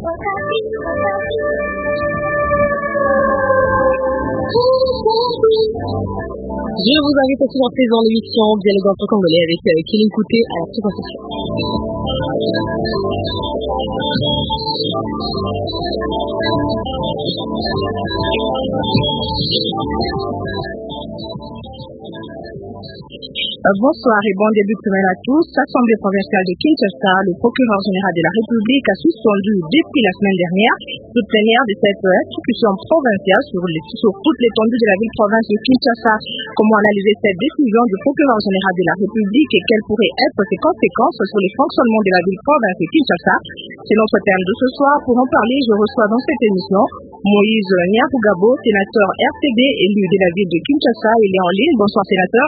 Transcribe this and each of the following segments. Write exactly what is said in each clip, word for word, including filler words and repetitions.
Je vous invite à suivre présent l'émission Dialogue entre Congolais avec euh, Kéline Kouté à la présentation. Bonsoir et bon début de semaine à tous. L'Assemblée provinciale de Kinshasa, le procureur général de la République a suspendu depuis la semaine dernière toute plénière de cette institution provinciale sur, les, sur toute l'étendue de la ville-province de Kinshasa. Comment analyser cette décision du procureur général de la République et quelles pourraient être ses conséquences sur le fonctionnement de la ville-province de Kinshasa? C'est notre thème de ce soir. Pour en parler, je reçois dans cette émission Moïse Nyarugabo, sénateur R T D, élu de la ville de Kinshasa. Il est en ligne. Bonsoir, sénateur.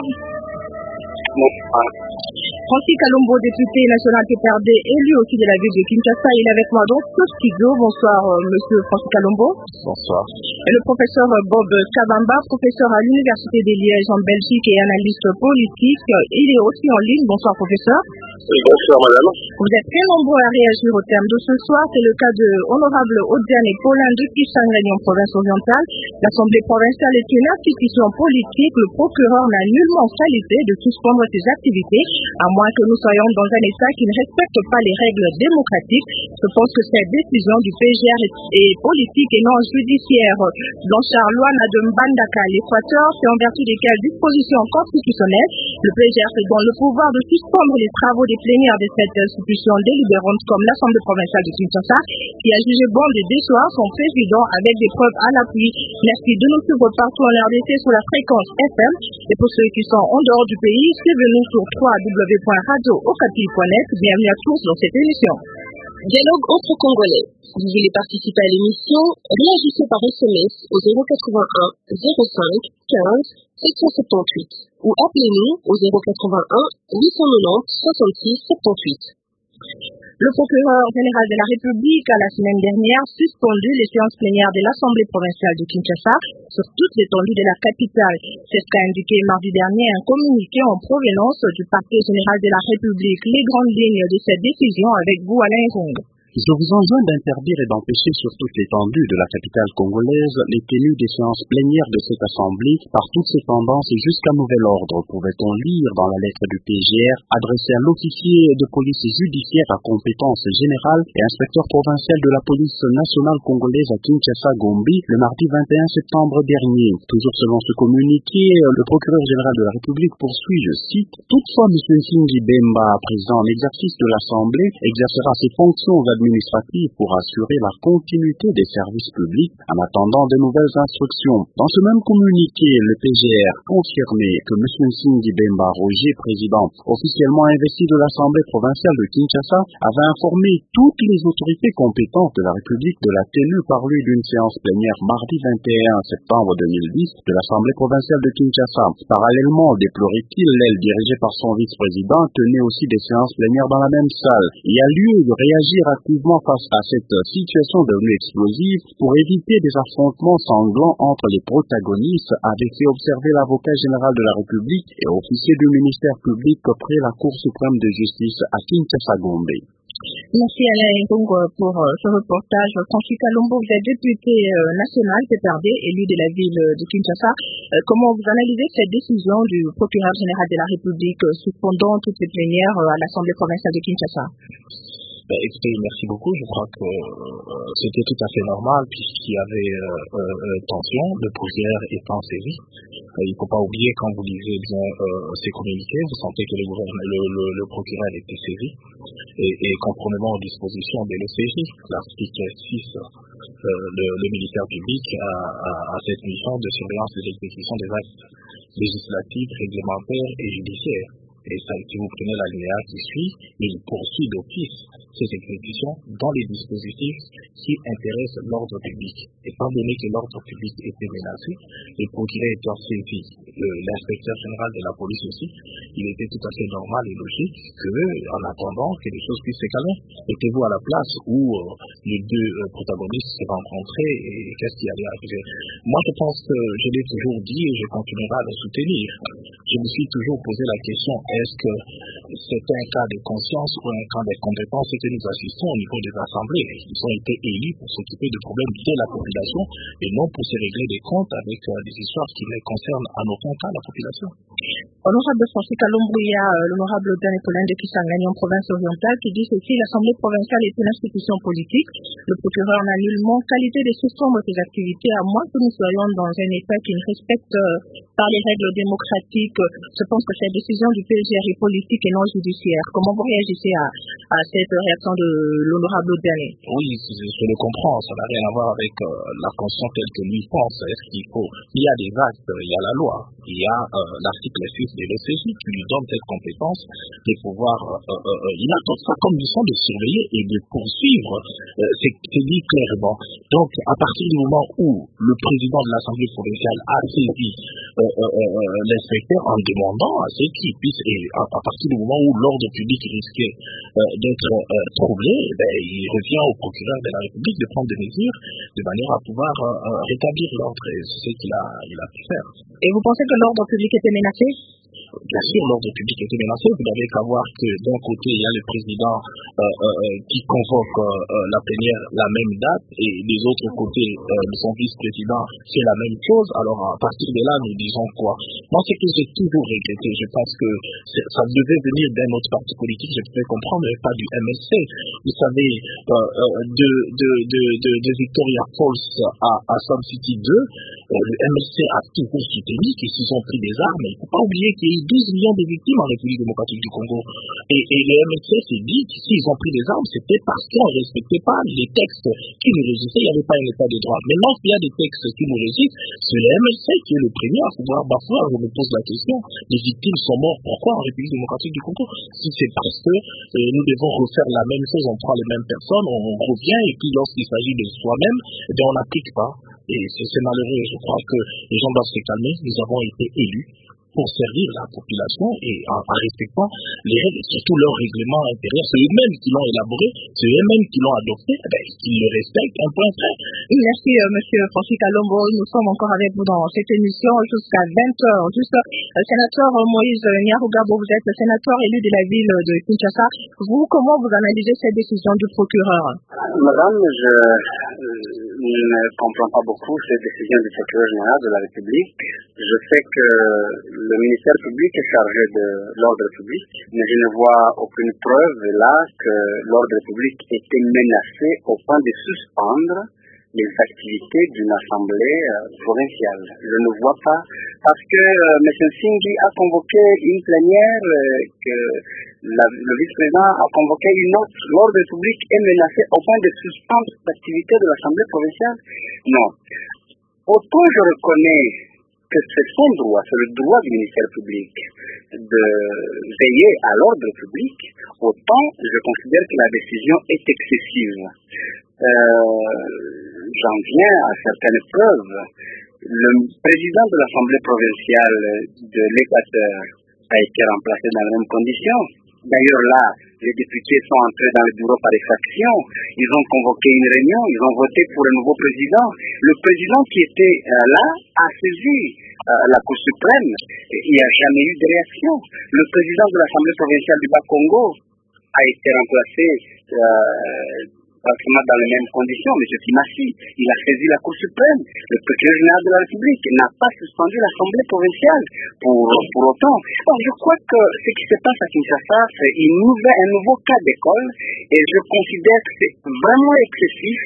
Francis Kalombo, député national P P R D, élu aussi de la ville de Kinshasa, il est avec moi dans ce studio. Bonsoir, euh, monsieur Francis Kalombo. Bonsoir. Et le professeur Bob Kabamba, professeur à l'Université de Liège en Belgique et analyste politique, il est aussi en ligne. Bonsoir, professeur. Oui, bonsoir, madame. Vous êtes très nombreux à réagir au terme de ce soir. C'est le cas de Honorable Odiane et Paulin de Kisangani en province orientale. L'Assemblée provinciale est une institution politique. Le procureur n'a nullement qualité de suspendre ses activités, à moins que nous soyons dans un État qui ne respecte pas les règles démocratiques. Je pense que cette décision du P G R est politique et non judiciaire. Blanchard Luana de Mbandaka, l'Équateur, c'est en vertu desquelles dispositions constitutionnelles, le P G R est dans le pouvoir de suspendre les travaux des plénières de cette institution délibérante comme l'Assemblée provinciale de Kinshasa, qui a jugé bon de décevoir son président avec des preuves à l'appui. Merci de nous suivre partout en R D C sur la fréquence F M. Et pour ceux qui sont en dehors du pays, suivez-nous sur w w w point radio okapi point net. Bienvenue à tous dans cette émission. Dialogue entre Congolais. Vous voulez participer à l'émission? Réagissez par S M S au zéro quatre-vingt-un zéro cinq quinze sept cent soixante-dix-huit ou appelez-nous au zéro quatre-vingt-un huit cent quatre-vingt-dix soixante-six soixante-huit. Le procureur général de la République a la semaine dernière suspendu les séances plénières de l'Assemblée provinciale de Kinshasa sur toute l'étendue de la capitale. C'est ce qu'a indiqué mardi dernier un communiqué en provenance du parquet général de la République. Les grandes lignes de cette décision avec vous, Alain Zong. Je vous enjoins d'interdire et d'empêcher sur toute l'étendue de la capitale congolaise les tenues des séances plénières de cette assemblée par toutes ses tendances et jusqu'à nouvel ordre, pouvait-on lire dans la lettre du P G R adressée à l'officier de police judiciaire à compétence générale et inspecteur provincial de la police nationale congolaise à Kinshasa Gombi le mardi vingt et un septembre dernier. Toujours selon ce communiqué, le procureur général de la République poursuit, je cite, « Toutefois, M. Nsingi Bemba, président en exercice de l'Assemblée, exercera ses fonctions administrative pour assurer la continuité des services publics en attendant de nouvelles instructions. » Dans ce même communiqué, le P G R confirmait que M. Nsingi Bemba Roger, président officiellement investi de l'Assemblée provinciale de Kinshasa, avait informé toutes les autorités compétentes de la République de la tenue par lui d'une séance plénière mardi vingt et un septembre deux mille dix de l'Assemblée provinciale de Kinshasa. Parallèlement, déplorait-il, l'aile dirigée par son vice-président tenait aussi des séances plénières dans la même salle. Il y a lieu de réagir activement face à cette situation devenue explosive pour éviter des affrontements sanglants entre les protagonistes, avait fait observer l'avocat général de la République et officier du ministère public auprès de la Cour suprême de justice à Kinshasa Gombe. Merci Alain Ngongo pour euh, ce reportage. Francis Kalombo, vous êtes député euh, national P P R D, élu de la ville de Kinshasa. Euh, comment vous analysez cette décision du procureur général de la République euh, suspendant toutes les plénières euh, à l'Assemblée provinciale de Kinshasa? Ben, écoutez, merci beaucoup. Je crois que euh, c'était tout à fait normal puisqu'il y avait euh, euh, tension, le procureur étant saisi. Euh, il ne faut pas oublier, quand vous lisez bien euh, ces communiqués, vous sentez que le, le, le, le procureur était saisi. Et, et conformément aux dispositions de l'O C J, l'article six, euh, le, le ministère public a, a, a cette mission de surveillance de l'exécution des actes législatifs, réglementaires et judiciaires. Et ça, si vous prenez l'alinéa qui suit, il poursuit d'office ces exécutions dans les dispositifs qui intéressent l'ordre public. Étant donné que l'ordre public était menacé, le procureur étant saisi, l'inspecteur général de la police aussi, il était tout à fait normal et logique que, en attendant que les choses puissent se calmer, mettez-vous à la place où euh, les deux euh, protagonistes se rencontraient et qu'est-ce qui allait arriver. Moi, je pense que je l'ai toujours dit et je continuerai à le soutenir. Je me suis toujours posé la question, est-ce que c'est un cas de conscience ou un cas de compétence que nous assistons au niveau des assemblées? Ils ont été élus pour s'occuper des problèmes de la population et non pour se régler des comptes avec euh, des histoires qui ne concernent en aucun cas la population. Honorable Francis Kalombo, il y a euh, l'honorable Odiane Paulin de Kisangani en province orientale qui dit ceci: l'Assemblée provinciale est une institution politique. Le procureur n'a nullement qualité de suspendre ses activités à moins que nous soyons dans un État qui ne respecte euh, par les règles démocratiques. Je pense que cette décision du P G R est politique et non judiciaire. Comment vous réagissez à, à cette réaction de l'honorable Odiane? Oui, je, je le comprends. Ça n'a rien à voir avec euh, la conscience telle que lui pense. Est-ce qu'il faut... Il y a des actes, il y a la loi. Il y a euh, l'article six de l'O C J qui lui donne cette compétence de pouvoir... Euh, euh, il a toute sa commission de surveiller et de poursuivre. Euh, c'est, c'est dit clairement. Donc, à partir du moment où le président de l'Assemblée provinciale a saisi euh, euh, euh, l'inspecteur en demandant à ce qu'il puisse, et à, à partir du moment où l'ordre public risquait euh, d'être euh, troublé, ben, il revient au procureur de la République de prendre des mesures de manière à pouvoir euh, rétablir l'ordre. Et c'est ce qu'il a, il a pu faire. Et vous pensez que l'ordre public était menacé? Bien sûr, l'ordre public était menacé. Vous n'avez qu'à voir que d'un côté, il y a le président euh, euh, qui convoque euh, la plénière la même date et des autres côtés, euh, son vice-président, c'est la même chose. Alors, à partir de là, nous disons quoi? Moi, c'est que j'ai toujours regretté. Je pense que ça devait venir d'un autre parti politique, je pouvais comprendre, mais pas du M L C. Vous savez, euh, euh, de, de, de, de, de Victoria Falls à, à Sun City deux, euh, le M L C a toujours soutenu qu'ils se sont pris des armes. Il ne faut pas oublier qu'il y a eu douze millions de victimes en République démocratique du Congo. Et, et le M L C s'est dit que s'ils ont pris des armes, c'était parce qu'on ne respectait pas les textes qui nous régissaient. Il n'y avait pas un état de droit. Maintenant, s'il y a des textes qui nous régissent, c'est le M L C qui est le premier à pouvoir bafouer. Je me pose la question, les victimes sont mortes pourquoi en République démocratique du Congo? Si c'est parce que euh, nous devons refaire la même chose, on prend les mêmes personnes, on, on revient, et puis lorsqu'il s'agit de soi-même, eh bien, on n'applique pas. Et c'est, c'est malheureux. Je crois que les gens doivent se calmer. Nous avons été élus pour servir la population et en, en respectant les règles, surtout leur règlement intérieur. C'est eux-mêmes qui l'ont élaboré, c'est eux-mêmes qui l'ont adopté, eh bien, qu'ils le respectent, un point près. Merci, euh, monsieur Francis Kalombo. Nous sommes encore avec vous dans cette émission jusqu'à vingt heures. Juste, euh, sénateur Moïse Nyarugabo, vous êtes sénateur élu de la ville de Kinshasa. Vous, comment vous analysez cette décision du procureur? Madame, je, je ne comprends pas beaucoup cette décision du procureur général de la République. Je sais que le ministère public est chargé de l'ordre public, mais je ne vois aucune preuve là que l'ordre public était menacé au point de suspendre les activités d'une assemblée euh, provinciale. Je ne vois pas, parce que euh, M. Singhi a convoqué une plénière, euh, que la, le vice-président a convoqué une autre. L'ordre public est menacé au point de suspendre l'activité de l'assemblée provinciale. Non. Autant je reconnais que c'est son droit, c'est le droit du ministère public de veiller à l'ordre public, autant je considère que la décision est excessive. Euh, j'en viens à certaines preuves. Le président de l'Assemblée provinciale de l'Équateur a été remplacé dans les mêmes conditions. D'ailleurs là, les députés sont entrés dans le bureau par extraction, ils ont convoqué une réunion, ils ont voté pour un nouveau président. Le président qui était euh, là a saisi euh, la Cour suprême, il n'y a jamais eu de réaction. Le président de l'Assemblée provinciale du Bas-Congo a été remplacé euh, pratiquement dans les mêmes conditions, M. Timassi, il a saisi la Cour suprême. Le procureur général de la République n'a pas suspendu l'Assemblée provinciale pour, pour autant. Alors, je crois que ce qui se passe à Kinshasa, c'est une nouvelle, un nouveau cas d'école et je considère que c'est vraiment excessif.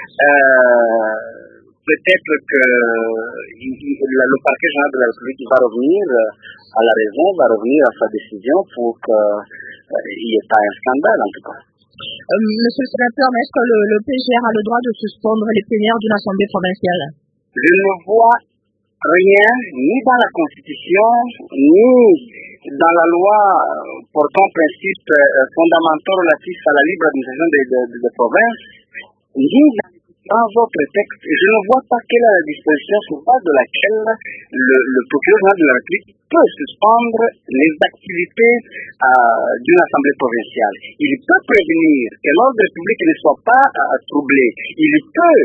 Euh, peut-être que il, il, le parquet général de la République va revenir à la raison, va revenir à sa décision pour qu'il n'y ait pas un scandale en tout cas. Euh, monsieur le sénateur, est-ce que le, le P G R a le droit de suspendre les plénières d'une assemblée provinciale? Je ne vois rien, ni dans la Constitution, ni dans la loi portant principes euh, fondamentaux relatifs à la libre administration des de, de, de provinces, ni dans les dans votre texte, je ne vois pas quelle est la disposition sur base de laquelle le, le procureur général de la République peut suspendre les activités euh, d'une assemblée provinciale. Il peut prévenir que l'ordre public ne soit pas euh, troublé. Il peut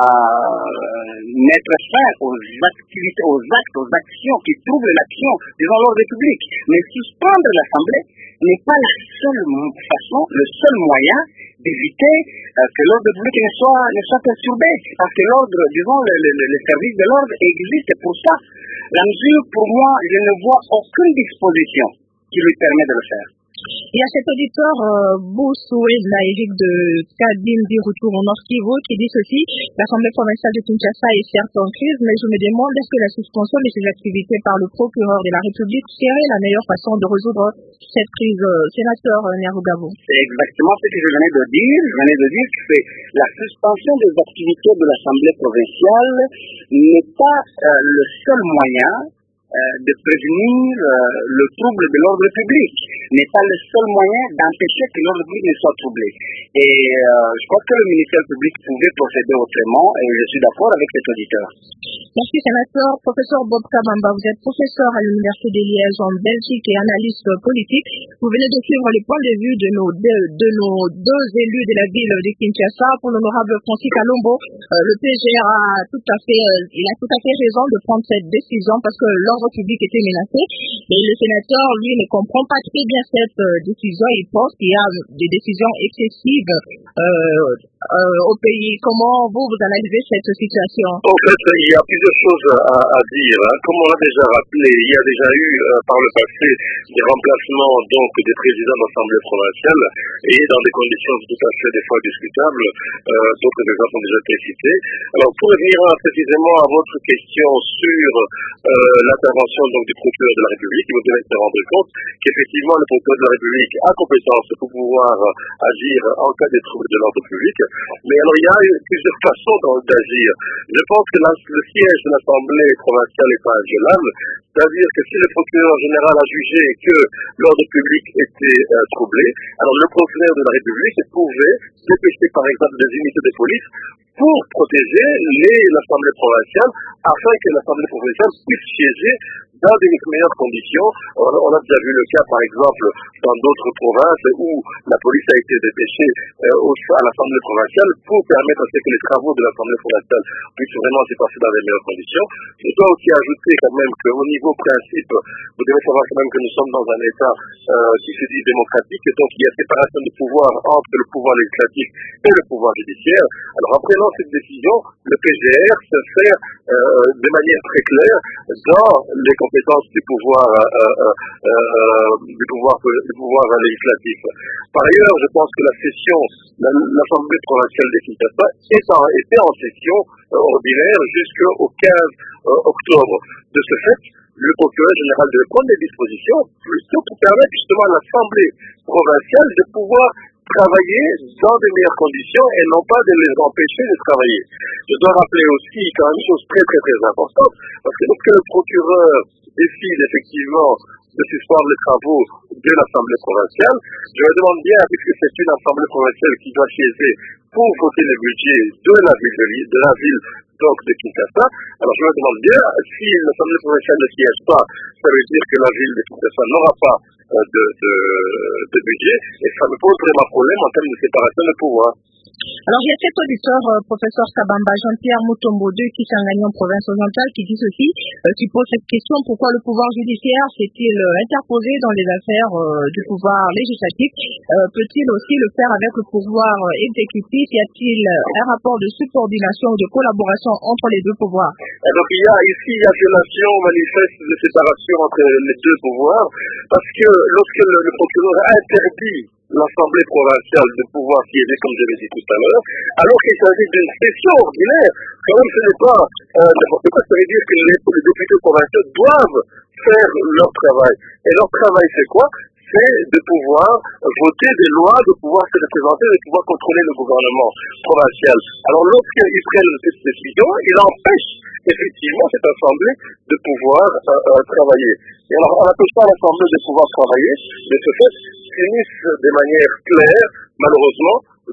euh, mettre fin aux activités, aux actes, aux actions qui troublent l'action, disons l'ordre public. Mais suspendre l'assemblée n'est pas la seule façon, le seul moyen d'éviter euh, que l'ordre public ne soit, ne soit perturbé. Parce que l'ordre, disons, le, le, le service de l'ordre existe pour ça. La mesure, pour moi, je ne vois aucune disposition qui lui permet de le faire. Il y a cet auditeur euh, Boussoué Naïrik de Kadim du Retour au Nord Kivu qui dit ceci: l'Assemblée provinciale de Kinshasa est certes en crise, mais je me demande est-ce que la suspension de ses activités par le procureur de la République serait la meilleure façon de résoudre cette crise. euh, Sénateur euh, Nyarugabo. C'est exactement ce que je venais de dire. Je venais de dire que la suspension des activités de l'Assemblée provinciale n'est pas euh, le seul moyen Euh, de prévenir euh, le trouble de l'ordre public, n'est pas le seul moyen d'empêcher que l'ordre public ne soit troublé. Et euh, je crois que le ministère public pouvait procéder autrement, et je suis d'accord avec cet auditeur. Merci, sénateur. Professeur Bob Kabamba, vous êtes professeur à l'Université des Lièges en Belgique et analyste politique. Vous venez de suivre les points de vue de nos deux, de nos deux élus de la ville de Kinshasa. Pour l'honorable Francis Kalombo, euh, le P G R a tout à fait, euh, il a tout à fait raison de prendre cette décision parce que l'ordre public était menacé. Mais le sénateur, lui, ne comprend pas très bien cette euh, décision. Il pense qu'il y a des décisions excessives euh, euh, au pays. Comment vous, vous analysez cette situation? En fait, il y a plusieurs choses à, à dire. Hein. Comme on l'a déjà rappelé, il y a déjà eu euh, par le passé des remplacements donc des présidents d'assemblée provinciale et dans des conditions tout à fait des fois discutables. Euh, D'autres exemples ont déjà été cités. Alors pour revenir précisément à votre question sur euh, l'intervention donc du procureur de la République, vous devez se rendre compte qu'effectivement le procureur de la République a compétence pour pouvoir agir en cas de troubles de l'ordre public. Mais alors il y a plusieurs façons d'agir. Je pense que la, le siège de l'Assemblée provinciale est pas inviolable, c'est-à-dire que si le procureur général a jugé que l'ordre public était euh, troublé, alors le procureur de la République pouvait dépêcher par exemple des unités de police pour protéger l'Assemblée provinciale afin que l'Assemblée provinciale puisse siéger dans des meilleures conditions. On, on a déjà vu le cas, par exemple, dans d'autres provinces où la police a été dépêchée euh, au, à l'Assemblée provinciale pour permettre à ce que les travaux de l'Assemblée provinciale puissent vraiment se passer dans les meilleures conditions. Je dois aussi ajouter quand même qu'au niveau principe, vous devez savoir quand même que nous sommes dans un État euh, qui se dit démocratique, et donc il y a séparation de pouvoir entre le pouvoir législatif et le pouvoir judiciaire. Alors en prenant cette décision, le P G R se fait euh, de manière très claire dans les compétences du pouvoir, euh, euh, euh, du pouvoir, du pouvoir législatif. Par ailleurs, je pense que la session, l'Assemblée provinciale de Kinshasa était en session euh, ordinaire jusqu'au quinze octobre. De ce fait, le procureur général devait prendre des dispositions plutôt pour permettre justement à l'Assemblée provinciale de pouvoir travailler dans de meilleures conditions et non pas de les empêcher de travailler. Je dois rappeler aussi quand même une chose très très très importante, parce que lorsque le procureur décide effectivement de suspendre les travaux de l'Assemblée provinciale, je me demande bien, puisque c'est une Assemblée provinciale qui doit siéger pour voter le budget de la ville de, de la ville donc de Kinshasa, alors je me demande bien, si l'Assemblée provinciale ne siège pas, ça veut dire que la ville de Kinshasa n'aura pas euh, de, de, de budget, et ça me pose vraiment problème en termes de séparation de pouvoir. Alors, il y a cet auditeur, euh, professeur Kabamba, Jean-Pierre Mutombo de Kisangani en province orientale, qui dit ceci, euh, qui pose cette question: pourquoi le pouvoir judiciaire s'est-il euh, interposé dans les affaires euh, du pouvoir législatif? euh, Peut-il aussi le faire avec le pouvoir euh, exécutif? Y a-t-il euh, un rapport de subordination ou de collaboration entre les deux pouvoirs? Et donc, il y a ici il y a violation manifeste de séparation entre les deux pouvoirs, parce que lorsque le, le procureur a interdit l'Assemblée provinciale de pouvoir siéger, comme je l'ai dit tout à l'heure, alors qu'il s'agit d'une session ordinaire, quand même ce n'est pas euh, n'importe quoi, ça veut dire que les, les députés provinciaux doivent faire leur travail. Et leur travail, c'est quoi? C'est de pouvoir voter des lois, de pouvoir se représenter, de pouvoir contrôler le gouvernement provincial. Alors lorsqu'ils prennent cette décision, ils empêchent effectivement cette assemblée de pouvoir euh, euh, travailler. Et alors on n'empêche pas l'assemblée de pouvoir travailler, mais ce fait finissent de manière claire, malheureusement,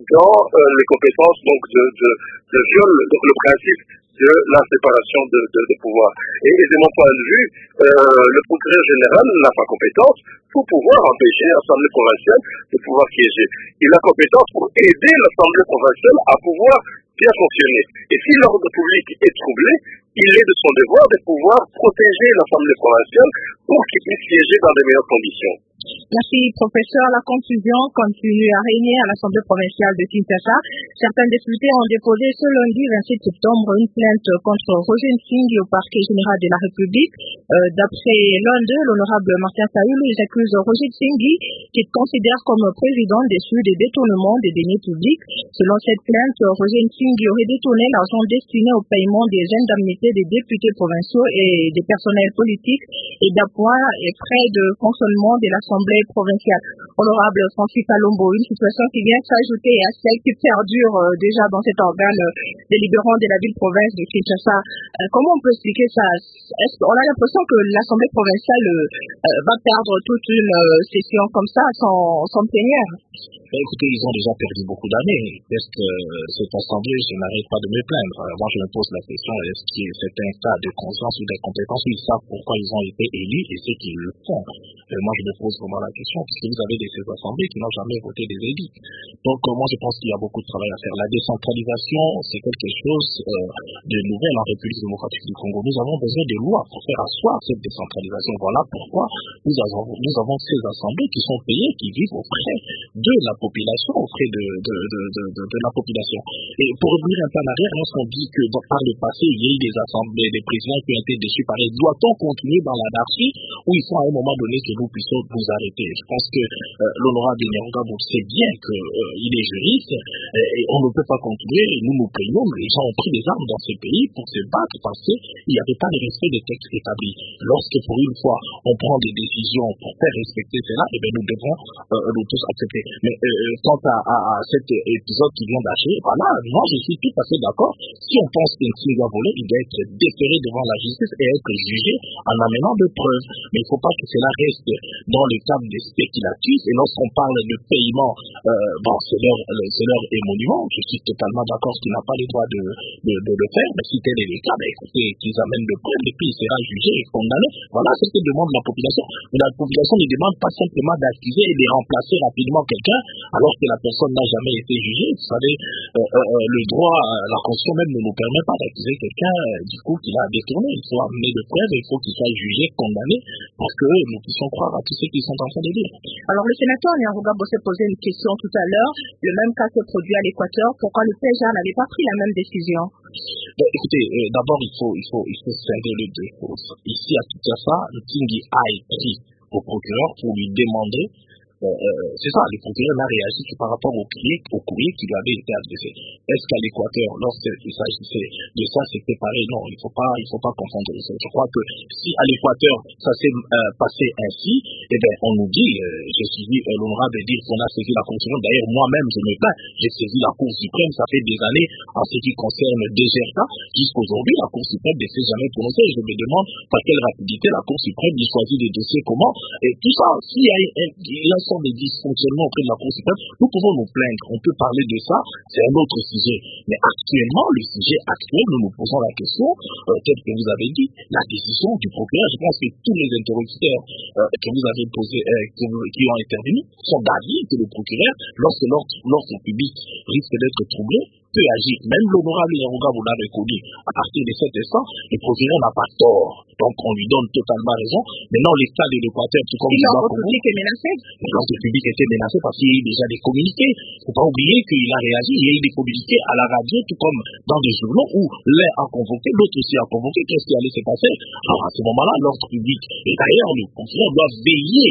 dans euh, les compétences donc de, de, de viol, donc le principe de la séparation de, de, de pouvoir. Et, et de mon point de vue, euh, le procureur général n'a pas compétence pour pouvoir empêcher l'Assemblée provinciale de pouvoir siéger. Il a compétence pour aider l'Assemblée provinciale à pouvoir bien fonctionner. Et si l'ordre public est troublé, il est de son devoir de pouvoir protéger l'Assemblée provinciale pour qu'il puisse siéger dans de meilleures conditions. Merci, professeur. La confusion continue à régner à l'Assemblée provinciale de Kinshasa. Certains députés ont déposé ce lundi vingt-sept septembre une plainte contre Roger Nsingi au parquet général de la République. Euh, D'après l'un d'eux, l'honorable Martin Fayulu, ils accusent Roger Nsingi, qu'il considère comme président déçu des détournements des deniers publics. Selon cette plainte, Roger Nsingi aurait détourné l'argent destiné au paiement des indemnités des députés provinciaux et des personnels politiques et d'appoint et frais de fonctionnement de l'Assemblée provinciale. Honorable Francis Kalombo, une situation qui vient s'ajouter à celle qui perdure euh, déjà dans cet organe euh, délibérant de la ville-province de Kinshasa. Euh, comment on peut expliquer ça? Est-ce qu'on a l'impression que l'Assemblée provinciale euh, euh, va perdre toute une euh, session comme ça sans, sans plénière? Ben, écoutez, ils ont déjà perdu beaucoup d'années. Est-ce que euh, cette Assemblée, je n'arrête pas de me plaindre. Alors, moi, je me pose la question, est-ce que c'est un cas de conscience ou d'incompétence? Ils savent pourquoi ils ont été élus et ceux qui le font. Euh, moi, je me pose vraiment la question, puisque vous avez des ces assemblées qui n'ont jamais voté des élus. Donc, euh, moi, je pense qu'il y a beaucoup de travail à faire. La décentralisation, c'est quelque chose euh, de nouvel en République démocratique du Congo. Nous avons besoin de lois pour faire asseoir cette décentralisation. Voilà pourquoi nous avons, nous avons ces assemblées qui sont payées, qui vivent auprès de la population, auprès de, de, de, de, de, de la population. Et pour revenir un peu en arrière, lorsqu'on dit que dans, par le passé, il y a eu des assemblées, des présidents qui ont été déçus par les, doit-on continuer dans l'anarchie ou il faut à un moment donné que nous puissions vous arrêter? Je pense que euh, l'honorable Nyarugabo sait bien qu'il euh, est juriste euh, et on ne peut pas continuer. Nous nous plaignons, mais les gens ont pris des armes dans ce pays pour se battre parce qu'il n'y avait pas de respect des textes établis. Lorsque pour une fois on prend des décisions pour faire respecter cela, eh bien nous devons euh, nous tous accepter. Mais euh, quant à, à, à cet épisode qui vient d'achever, voilà, moi je suis tout à fait d'accord. Si on pense qu'un signe doit voler, il doit être déféré devant la justice et être jugé en amenant de preuves. Mais il ne faut pas que cela reste dans le cadre des spéculatifs. Et lorsqu'on parle de paiement, euh, bon, c'est leur, c'est leur émonument. Je suis totalement d'accord qu'il n'a pas le droit de, de, de le faire. Mais si tel est le cas, ben, écoutez, qu'ils amènent de preuves et puis il sera jugé et condamné. Voilà ce que demande la population. Mais la population ne demande pas simplement d'accuser et de remplacer rapidement quelqu'un alors que la personne n'a jamais été jugée. Vous savez, euh, euh, le droit, la Constitution même ne nous permet pas d'accuser quelqu'un euh, du coup qu'il a détourné. Il faut amener de preuves et il faut qu'il soit jugé, condamné, pour que nous puissions croire à tous ceux qui sont en train de dire. Alors, le sénateur Nyarugabo s'est posé une question tout à l'heure. Le même cas s'est produit à l'Équateur. Pourquoi le P G A n'avait pas pris la même décision? Ben, écoutez, euh, d'abord, il faut, il faut, il faut scinder les deux choses. Ici, à Kinshasa, Nsingi a écrit au procureur pour lui demander. Euh, euh, c'est ça, le procureur n'a réagi que par rapport au courrier, au courrier qui lui avait été adressé. Est-ce qu'à l'Équateur, lorsqu'il s'agissait de ça, c'était pareil? Non, il ne faut pas, il faut pas confondre les choses. Je crois que si à l'Équateur, ça s'est euh, passé ainsi, eh bien, on nous dit, euh, j'ai suivi euh, l'honorable dire qu'on a saisi la Cour suprême. D'ailleurs, moi-même, je me plains, j'ai saisi la Cour suprême, ça fait des années, en ce qui concerne D G R K, jusqu'aujourd'hui, la Cour suprême ne s'est jamais prononcée. Je me demande par quelle rapidité la Cour suprême choisit des dossiers, comment, et tout ça, s'il y a un, un des dysfonctionnements auprès de la Cour suprême, nous pouvons nous plaindre, on peut parler de ça, c'est un autre sujet. Mais actuellement, le sujet actuel, nous nous posons la question, euh, tel que vous avez dit, la décision du procureur. Je pense que tous les interlocuteurs euh, que vous avez posés, euh, qui, qui ont intervenu, sont d'avis que le procureur, lorsque l'ordre public risque d'être troublé, peut agir. Même l'honorable Nyarugabo l'a reconnu. À partir de cet instant, le procureur n'a pas tort. Donc, on lui donne totalement raison. Maintenant, l'État de l'Équateur, tout comme l'ordre public est menacé. L'ordre public était menacé parce qu'il y a eu déjà des communiqués. Il ne faut pas oublier qu'il a réagi. Il y a eu des communiqués à la radio, tout comme dans des journaux où l'un a convoqué, l'autre aussi a convoqué. Qu'est-ce qui allait se passer? Alors, à ce moment-là, l'ordre public, et d'ailleurs, le procureur doit veiller.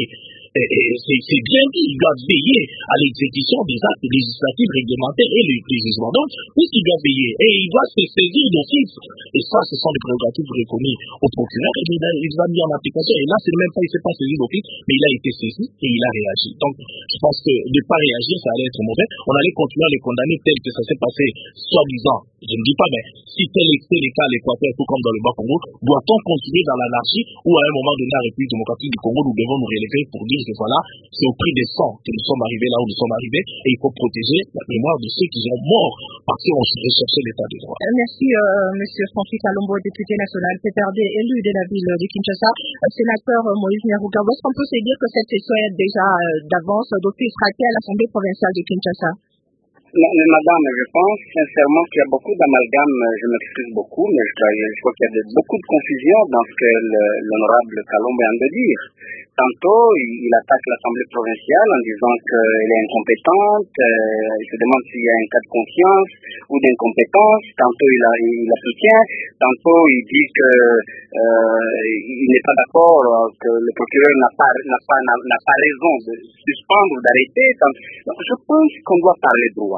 C'est bien dit, il doit veiller à l'exécution des actes législatifs, réglementaires et les, les jugements. Donc, puisqu'il doit veiller, et il doit se saisir d'office. Et ça, ce sont des prérogatives reconnues au procureur, et il, a, il les a mis en application. Et là, c'est même pas, il ne s'est pas saisi d'office, mais il a été saisi et il a réagi. Donc, je pense que de ne pas réagir, ça allait être mauvais. On allait continuer à les condamner tel que ça s'est passé, soi-disant, Je ne dis pas, mais si tel est le cas à l'Équateur, tout comme dans le Bas-Congo, doit-on continuer dans l'anarchie ou à un moment donné, la République démocratique du Congo, nous devons nous relever pour dire que voilà, c'est au prix des sangs que nous sommes arrivés là où nous sommes arrivés et il faut protéger la mémoire de ceux qui sont morts parce qu'on recherchait l'état de droit. Merci, euh, Monsieur Francis Alombo, député national P P R D, élu de la ville de Kinshasa. Euh, sénateur Moïse Nyarugabo, est-ce qu'on peut se dire que cette session est déjà euh, d'avance d'office ratée à l'Assemblée provinciale de Kinshasa? Mais, mais madame, je pense sincèrement qu'il y a beaucoup d'amalgame, je m'excuse beaucoup, mais je, je crois qu'il y a de, beaucoup de confusion dans ce que le, l'honorable Kalombe vient de dire. Tantôt, il, il attaque l'Assemblée provinciale en disant qu'elle est incompétente, euh, il se demande s'il y a un cas de confiance ou d'incompétence, tantôt il, a, il la soutient, tantôt il dit que euh, il n'est pas d'accord, que le procureur n'a pas, n'a pas, n'a, n'a pas raison de suspendre ou d'arrêter. Donc je pense qu'on doit parler droit.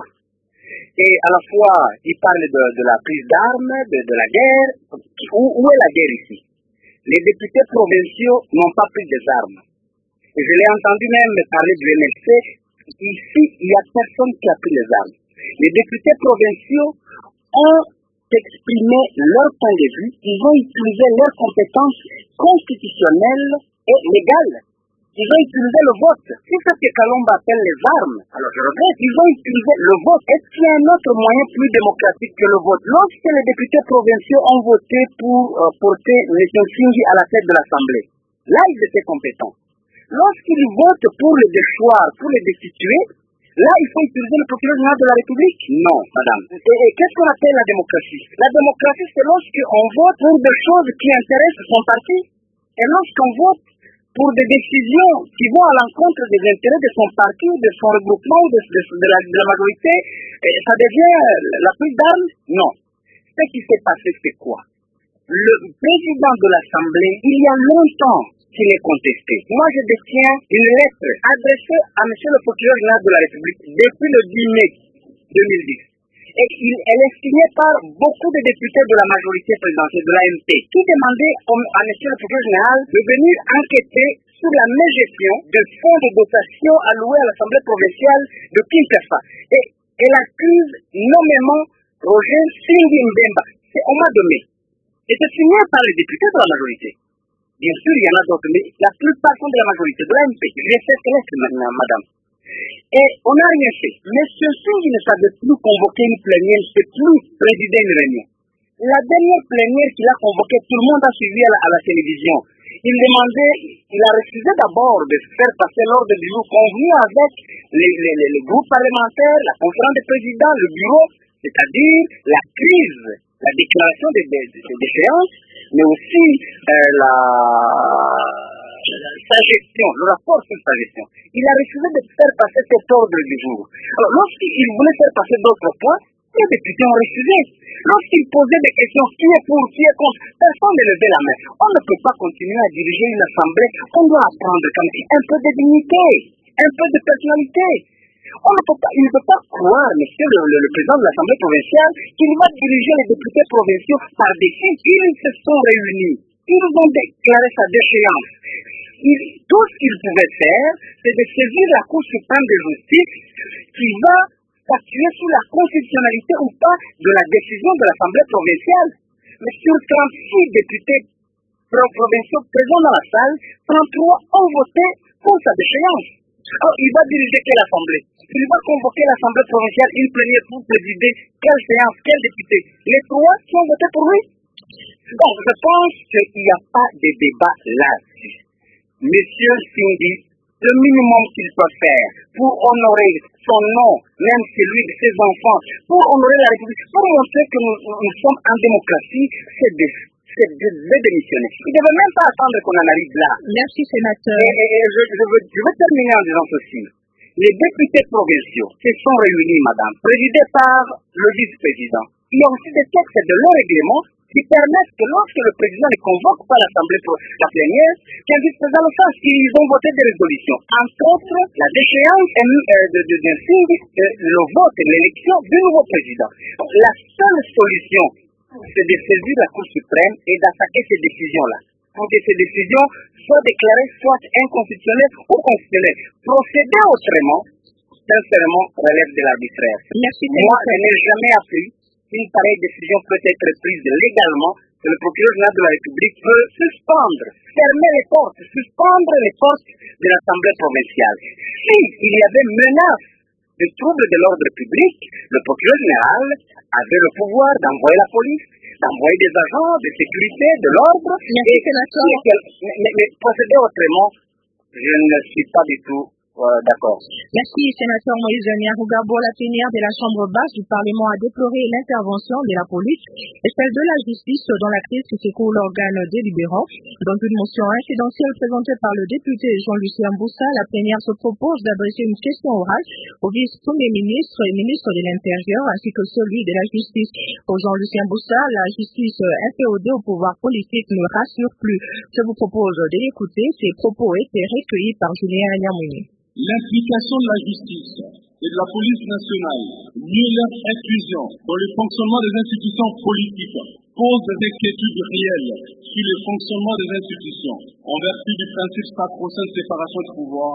Et à la fois, il parle de, de la prise d'armes, de, de la guerre. Où, où est la guerre ici? Les députés provinciaux n'ont pas pris des armes. Et je l'ai entendu même parler du M L C. Ici, il n'y a personne qui a pris les armes. Les députés provinciaux ont exprimé leur point de vue. Ils ont utilisé leurs compétences constitutionnelles et légales. Ils ont utilisé le vote. C'est ça que Kalomba appelle les armes. Alors je regrette, ils ont utilisé le vote. Est-ce qu'il y a un autre moyen plus démocratique que le vote? Lorsque les députés provinciaux ont voté pour euh, porter M. Singhi à la tête de l'Assemblée, là ils étaient compétents. Lorsqu'ils votent pour les déchoir, pour les destituer, là il faut utiliser le procureur général de la République? Non, madame. Et, et qu'est-ce qu'on appelle la démocratie? La démocratie, c'est lorsqu'on vote pour des choses qui intéressent son parti. Et lorsqu'on vote pour des décisions qui vont à l'encontre des intérêts de son parti, de son regroupement, de, de, de, la, de la majorité, ça devient la prise d'armes? Non. Ce qui s'est passé, c'est quoi? Le président de l'Assemblée, il y a longtemps qu'il est contesté. Moi, je détiens une lettre adressée à M. le procureur général de la République depuis le dix mai deux mille dix. Et il, elle est signée par beaucoup de députés de la majorité présidentielle, de l'A M P, qui demandaient à M. le procureur général de venir enquêter sur la mégestion de fonds de dotation alloués à l'Assemblée provinciale de Kinshasa. Et elle accuse nommément Roger Singhi Mbemba. C'est au mois de mai. Et c'est signé par les députés de la majorité. Bien sûr, il y en a d'autres, mais la plupart sont de la majorité, de l'A M P. J'ai fait ce lettre, madame. Et on n'a rien fait. Monsieur Singhi ne savait plus convoquer une plénière, ne sait plus présider une réunion. La dernière plénière qu'il a convoquée, tout le monde a suivi à la, à la télévision. Il demandait, il a refusé d'abord de faire passer l'ordre du jour convenu avec les, les, les, les groupes parlementaires, la conférence des présidents, le bureau, c'est-à-dire la crise, la déclaration des, des, des, des échéances, mais aussi euh, la... sa gestion, le rapport sur sa gestion. Il a refusé de faire passer cet ordre du jour. Alors, lorsqu'il voulait faire passer d'autres points, les députés ont refusé. Lorsqu'il posait des questions, qui est pour, qui est contre, personne ne levait la main. On ne peut pas continuer à diriger une assemblée. On doit apprendre comme un peu de dignité, un peu de personnalité. On ne peut pas, il ne peut pas croire, monsieur le, le, le président de l'Assemblée provinciale, qu'il va diriger les députés provinciaux par défi. Ils se sont réunis. Ils ont déclaré sa déchéance. Il, tout ce qu'ils pouvaient faire, c'est de saisir la Cour suprême de justice qui va statuer sur la constitutionnalité ou pas de la décision de l'Assemblée provinciale. Mais sur trente-six députés provinciaux présents dans la salle, trente-trois ont voté pour sa déchéance. Alors, il va diriger quelle assemblée? Il va convoquer l'Assemblée provinciale une plénière pour présider quelle séance, quel député? Les trois qui ont voté pour lui. Donc, je pense qu'il n'y a pas de débat là-dessus. Monsieur Singhi, le minimum qu'il peut faire pour honorer son nom, même celui de ses enfants, pour honorer la République, pour montrer que nous, nous sommes en démocratie, c'est de, c'est de, de démissionner. Il ne devait même pas attendre qu'on en arrive là. Merci, sénateur. Et, et, et je, je, veux, je veux terminer en disant ceci. Les députés provinciaux se sont réunis, madame, présidés par le vice-président. Il y a aussi des textes de leur règlement qui permettent que lorsque le président ne convoque pas l'Assemblée pour la plénière, qu'un vice-président le fasse. Ils ont voté des résolutions. Entre autres, la déchéance de, de, de, de, le vote et l'élection du nouveau président. La seule solution, c'est de saisir la Cour suprême et d'attaquer ces décisions-là. Pour que ces décisions soient déclarées soit inconstitutionnelles ou constitutionnelles. Procéder autrement, sincèrement, relève de l'arbitraire. Merci. Moi, je n'ai jamais appris une pareille décision peut être prise légalement, que le procureur général de la République peut suspendre, fermer les portes, suspendre les portes de l'Assemblée provinciale. S'il y avait menace de troubles de l'ordre public, le procureur général avait le pouvoir d'envoyer la police, d'envoyer des agents de sécurité, de l'ordre, et que la mais, mais, mais procéder autrement, je ne suis pas du tout euh, d'accord. Merci, sénateur Moïse Nyarugabo. La plénière de la Chambre basse du Parlement a déploré l'intervention de la police et celle de la justice dans la crise qui secoue l'organe délibérant. Dans une motion incidentielle présentée par le député Jean-Lucien Mboussa, la plénière se propose d'adresser une question orale au vice-premier ministre et ministre de l'Intérieur ainsi que celui de la justice. Pour Jean-Lucien Mboussa, la justice inféodée au pouvoir politique ne rassure plus. Je vous propose de l'écouter. Ces propos étaient recueillis par Julien Nyamouini. L'implication de la justice et de la police nationale, mieux leur inclusion dans le fonctionnement des institutions politiques, pose des inquiétudes réelles sur le fonctionnement des institutions, en vertu du principe sacro-saint de séparation de pouvoir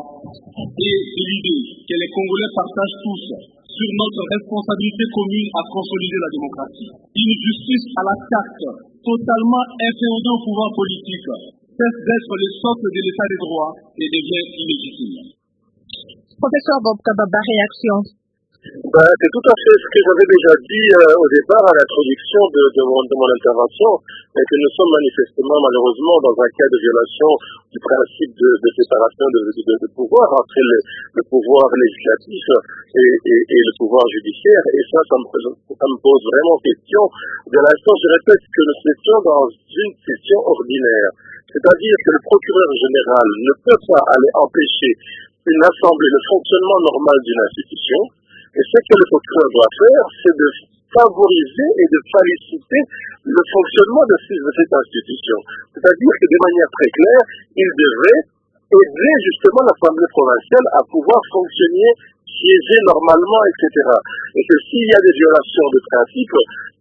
et de l'idée que les Congolais partagent tous sur notre responsabilité commune à consolider la démocratie. Une justice à la carte, totalement inféodée au pouvoir politique, cesse d'être le socle de l'état de droit et devient illégitime. Professeur Bob Kababa, réaction. Ben, c'est tout à fait ce que j'avais déjà dit euh, au départ à l'introduction de, de, mon, de mon intervention, et que nous sommes manifestement, malheureusement, dans un cas de violation du principe de, de séparation de, de, de pouvoir entre le, le pouvoir législatif et, et, et le pouvoir judiciaire. Et ça, ça me, ça me pose vraiment question. De l'instant, je répète que nous étions dans une session ordinaire. C'est-à-dire que le procureur général ne peut pas aller empêcher une assemblée, le fonctionnement normal d'une institution. Et ce que le procureur doit faire, c'est de favoriser et de féliciter le fonctionnement de cette institution. C'est-à-dire que de manière très claire, il devrait aider justement l'Assemblée provinciale à pouvoir fonctionner, siéger normalement, et cetera. Et que s'il y a des violations de principe,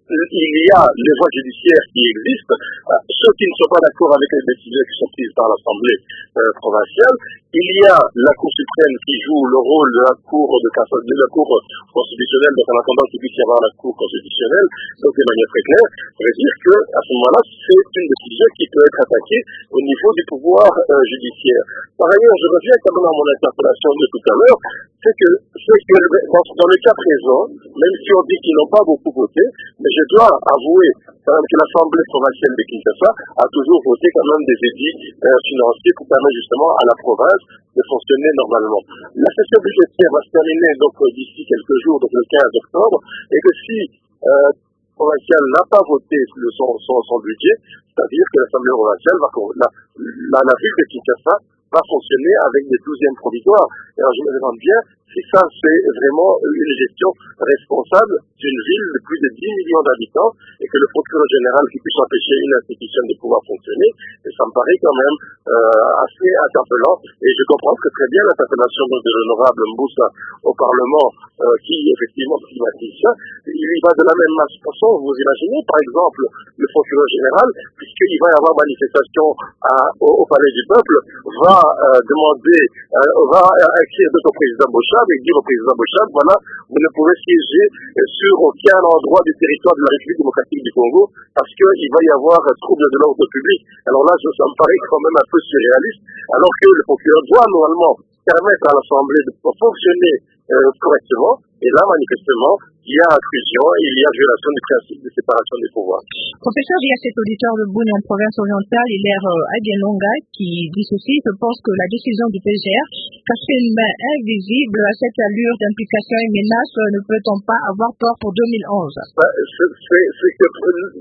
il y a les voies judiciaires qui existent. Ceux qui ne sont pas d'accord avec les décisions qui sont prises par l'Assemblée euh, provinciale, il y a la Cour suprême qui joue le rôle de la Cour de cassation, de la Cour constitutionnelle, donc en attendant qu'il puisse y avoir la Cour constitutionnelle, donc de manière très claire, ça veut dire que à ce moment-là, c'est une décision qui peut être attaquée au niveau du pouvoir euh, judiciaire. Par ailleurs, je reviens quand même à mon interpellation de tout à l'heure, c'est que, c'est que dans, dans le cas présent, même si on dit qu'ils n'ont pas beaucoup voté, mais je dois avouer quand même que l'Assemblée provinciale de Kinshasa a toujours voté quand même des édits euh, financiers pour permettre justement à la province de fonctionner normalement. La session budgétaire va se terminer donc d'ici quelques jours, donc le quinze octobre, et que si euh, provinciale n'a pas voté le, son, son, son budget, c'est-à-dire que l'Assemblée provinciale va la, la, la ville de Kinshasa va fonctionner avec des douzièmes provisoires. Et alors je me demande bien si ça c'est vraiment une gestion responsable d'une ville de plus de dix millions d'habitants et que le procureur général qui puisse empêcher une institution de pouvoir fonctionner, et ça me paraît quand même euh, assez interpellant. Et je comprends que très bien l'interpellation de l'honorable Mboussa au Parlement euh, qui effectivement stigmatise ça. Il y va de la même façon, vous imaginez par exemple le procureur général, puisqu'il va y avoir manifestation à, au, au Palais du Peuple, va euh, demander, euh, va écrire de son président Bochab et dire au président Bochab, voilà, vous ne pouvez siéger sur aucun endroit du territoire de la République démocratique du Congo parce qu'il va y avoir un trouble de l'ordre public. Alors là, ça me paraît quand même un peu surréaliste, alors que le procureur doit normalement permettre à l'Assemblée de fonctionner euh, correctement, et là, manifestement, il y a intrusion et il y a violation du principe de séparation des pouvoirs. Professeur, il y a cet auditeur de Bouni en province orientale, Hilaire euh, Aguenonga, qui dit ceci: je pense que la décision du P G R cache une main invisible à cette allure d'implication et menace. Ne peut-on pas avoir tort pour deux mille onze? Ben, c'est, c'est, c'est que,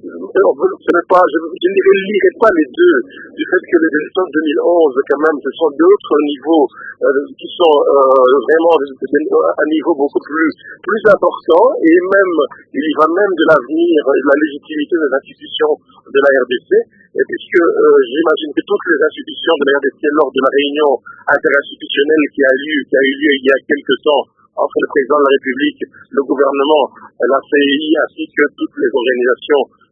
ce n'est pas, je, je ne lirai pas les deux, du fait que les élections de deux mille onze, quand même, ce sont d'autres niveaux euh, qui sont euh, vraiment à un niveau beaucoup plus, plus important. Et même, il y va même de l'avenir et de la légitimité des institutions de la R D C, et puisque euh, j'imagine que toutes les institutions de la R D C, lors de la réunion interinstitutionnelle qui a eu, qui a eu lieu il y a quelques temps entre le président de la République, le gouvernement, la C I, ainsi que toutes les organisations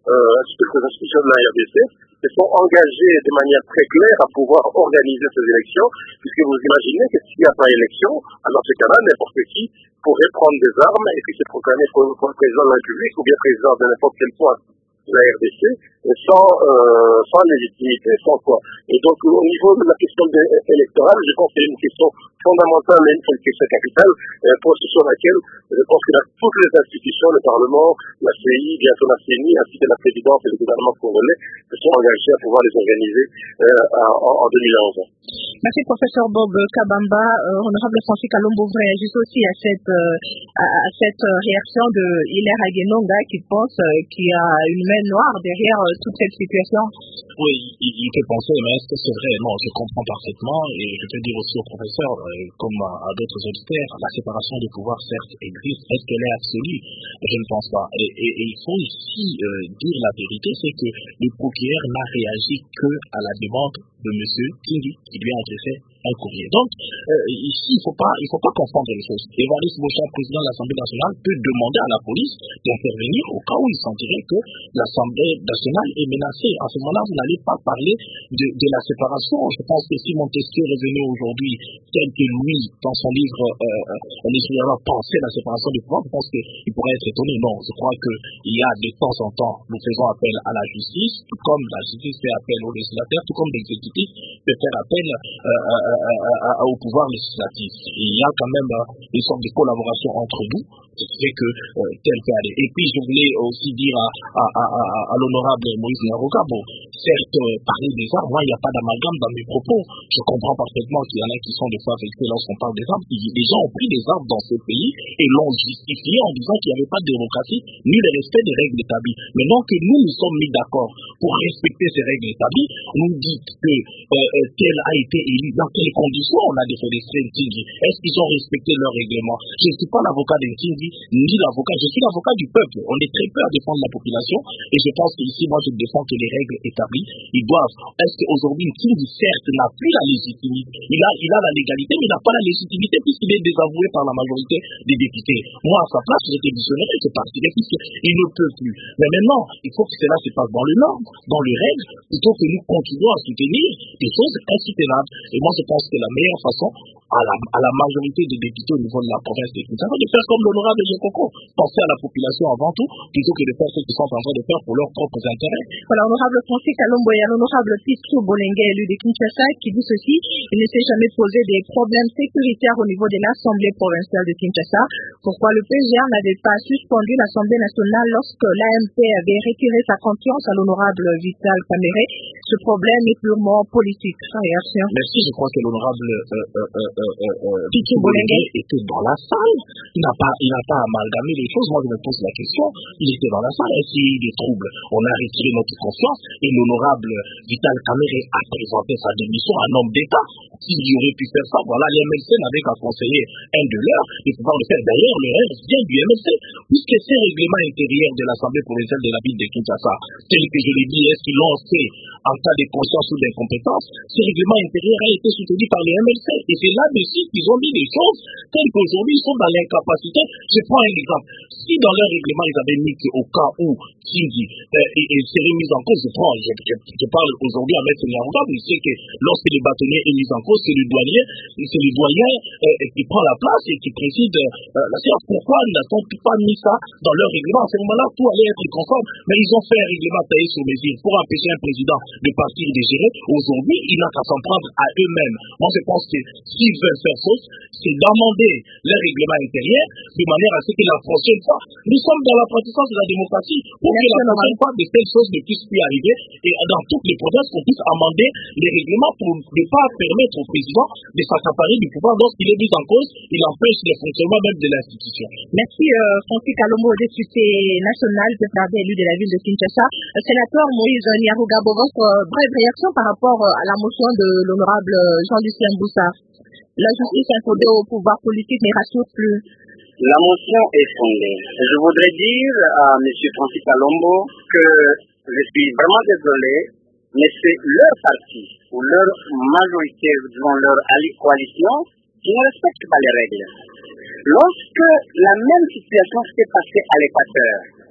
euh, ainsi que les institutions de la R D C, se sont engagées de manière très claire à pouvoir organiser ces élections, puisque vous imaginez que s'il n'y a pas élection, alors dans ce cas-là, n'importe qui pourrait prendre des armes et puis se proclamer comme président de la République ou bien président de n'importe quel point de la R D C, sans, euh, sans légitimité, sans quoi. Et donc, au niveau de la question électorale, je pense que c'est une question fondamentale, même une question capitale, euh, pour sur laquelle je pense que là, toutes les institutions, le Parlement, la C I, bientôt la C N I, ainsi que la présidence et le gouvernement congolais, se sont engagés à pouvoir les organiser euh, en, en deux mille onze. Merci, professeur Bob Kabamba. Euh, honorable Francis Kalombo, vous réagissez aussi à cette, euh, à, à cette réaction de Hilaire Aguenonga qui pense euh, qu'il y a une main noire derrière euh, toute cette situation. Oui, il, il fait penser, mais est-ce que c'est vrai? Non, je comprends parfaitement et je peux dire aussi au professeur, euh, comme à, à d'autres auditeurs, la séparation des pouvoirs, certes, existe. Est-ce qu'elle est absolue? Je ne pense pas. Et, et, et il faut ici euh, dire la vérité, c'est que le procureur n'a réagi que à la demande de M. Kingi, qui lui a adressé un courrier. Donc, euh, ici, il ne faut pas, il faut pas confondre les choses. Évariste Bocha, président de l'Assemblée nationale, peut demander à la police d'intervenir au cas où il sentirait que l'Assemblée nationale est menacée. À ce moment-là, vous n'allez pas parler de, de la séparation. Je pense que si Montesquieu revenait aujourd'hui, tel que lui, dans son livre, euh, on écrira penser la séparation des pouvoirs, je pense qu'il pourrait être étonné. Non, je crois qu'il y a de temps en temps, nous faisons appel à la justice, tout comme la justice fait appel aux législateurs, tout comme l'exécutif peut faire appel euh, à, à, à, au pouvoir législatif. Et il y a quand même euh, une sorte de collaboration entre nous, ce qui fait que euh, tel peut aller. Et puis je voulais aussi dire à, à, à, à, à l'honorable Moïse Nyaruga, bon, certes, euh, parler des armes, moi il n'y a pas d'amalgame dans mes propos. Je comprends parfaitement qu'il y en a qui sont des fois vexés lorsqu'on parle des armes. Les gens ont pris des armes dans ce pays et l'ont justifié en disant qu'il n'y avait pas de démocratie ni le respect des règles établies. Maintenant que nous nous sommes mis d'accord pour respecter ces règles établies, nous dites que euh, tel a été élu, dans quelles conditions on a déforesté Ntingi? Est-ce qu'ils ont respecté leur règlement? Je ne suis pas l'avocat d'Ntingi, ni l'avocat, je suis l'avocat du peuple. On est très peu à défendre la population et je pense qu'ici, moi, je défends que les règles établies, ils doivent. Est-ce qu'aujourd'hui, Ntingi, certes, n'a plus la légitimité? Il a, il a la légalité, mais il n'a pas la légitimité puisqu'il est désavoué par la majorité des députés. Moi, à sa place, j'étais visionnaire et je partirais puisqu'il ne peut plus. Mais maintenant, il faut que cela se passe dans le norme, dans les règles, plutôt que nous continuons à soutenir des choses insoutenables. Et moi, je pense que la meilleure façon, à la, à la majorité des députés au niveau de la province de Kinshasa, de faire comme l'honorable Yekoko, penser à la population avant tout, plutôt que de faire ce qu'ils sont en train de faire pour leurs propres intérêts. Voilà, honorable Francis Kalombo et l'honorable Pitou Bolenge, élu de Kinshasa, qui dit ceci: il ne s'est jamais posé des problèmes sécuritaires au niveau de l'Assemblée provinciale de Kinshasa. Pourquoi le P G R n'avait pas suspendu l'Assemblée nationale lorsque l'A M P avait retiré sa confiance à l'honorable Vital Kamerhe? Ce problème est purement politique. Réaction. Merci, je crois que l'honorable euh, euh, euh, euh, euh, Pitou Bolenge était dans la salle. Il n'a pas, il n'a pas amalgamé les choses. Moi, je me pose la question. Il était dans la salle. Est-ce qu'il y a eu des troubles? On a retiré notre confiance et l'honorable Vital Kamerhe a présenté sa démission à un homme d'État. S'il y aurait pu faire ça, voilà, les M L C n'avaient qu'à conseiller un de leurs et pouvoir le faire. D'ailleurs, le reste vient du M L C, puisque ces règlements intérieurs de l'Assemblée provinciale de la ville de Kinshasa, tels que je l'ai dit, est-ce qu'ils l'ont fait en cas de conscience ou d'incompétence? Ces règlements intérieurs ont été soutenus par les M L C et c'est là-dessus qu'ils ont dit des choses telles qu'aujourd'hui ils sont dans l'incapacité. Je prends un exemple. Si dans leur règlement ils avaient mis qu'au cas où Kingi euh, serait mis en cause, je prends, je, je, je parle aujourd'hui à Maître Nyaruga, il sait que lorsque le bâtonnier est mis en cause, c'est le douanier, c'est le doyen euh, qui prend la place et qui préside euh, la séance. Pourquoi n'a-t-on pas mis ça dans leur règlement? À ce moment-là, tout allait être conforme, mais ils ont fait un règlement taillé sur mesure pour empêcher un président de partir de gérer. Aujourd'hui, il n'a qu'à s'en prendre à eux-mêmes. Moi, je pense que s'ils veulent faire fausse, c'est d'amender leur règlement intérieur de manière à ce que la prochaine fois, nous sommes dans l'apprentissage de la démocratie, pour que la prochaine fois, de telles choses ne puissent plus arriver et dans toutes les provinces, qu'on puisse amender les règlements pour ne pas permettre au président de s'accaparer du pouvoir lorsqu'il est mis en cause, il empêche le fonctionnement même de l'institution. Merci euh, Francis Kalombo, député national, député élu de la ville de Kinshasa. Euh, sénateur Moïse Nyaruga, votre euh, brève réaction par rapport euh, à la motion de l'honorable Jean-Lucien Boussard. La justice infondée au pouvoir politique ne rassure plus. La motion est fondée. Je voudrais dire à M. Francis Kalombo que je suis vraiment désolé, mais c'est leur parti ou leur majorité, disons leur coalition, qui ne respecte pas les règles. Lorsque la même situation s'est passée à l'Équateur,